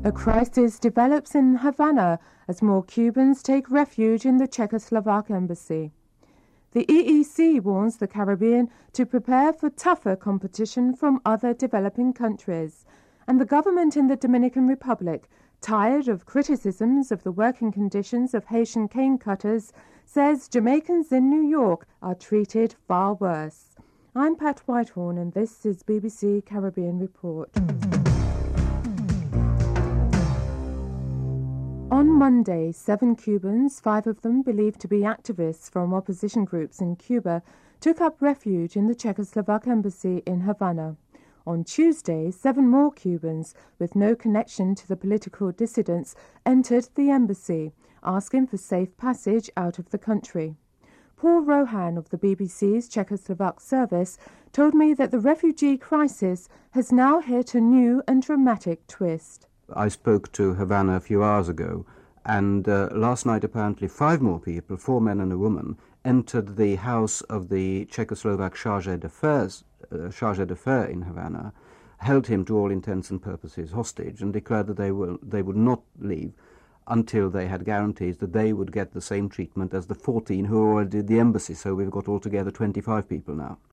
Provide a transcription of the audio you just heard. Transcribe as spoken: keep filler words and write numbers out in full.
A crisis develops in Havana as more Cubans take refuge in the Czechoslovak embassy. The E E C warns the Caribbean to prepare for tougher competition from other developing countries. And the government in the Dominican Republic, tired of criticisms of the working conditions of Haitian cane cutters, says Jamaicans in New York are treated far worse. I'm Pat Whitehorn and this is B B C Caribbean Report. On Monday, seven Cubans, five of them believed to be activists from opposition groups in Cuba, took up refuge in the Czechoslovak embassy in Havana. On Tuesday, seven more Cubans, with no connection to the political dissidents, entered the embassy, asking for safe passage out of the country. Paul Rohan of the B B C's Czechoslovak service told me that the refugee crisis has now hit a new and dramatic twist. I spoke to Havana a few hours ago, and uh, last night apparently five more people, four men and a woman, entered the house of the Czechoslovak chargé d'affaires, uh, chargé d'affaires in Havana, held him to all intents and purposes hostage, and declared that they will they would not leave until they had guarantees that they would get the same treatment as the fourteen who already did the embassy. So we've got altogether twenty-five people now.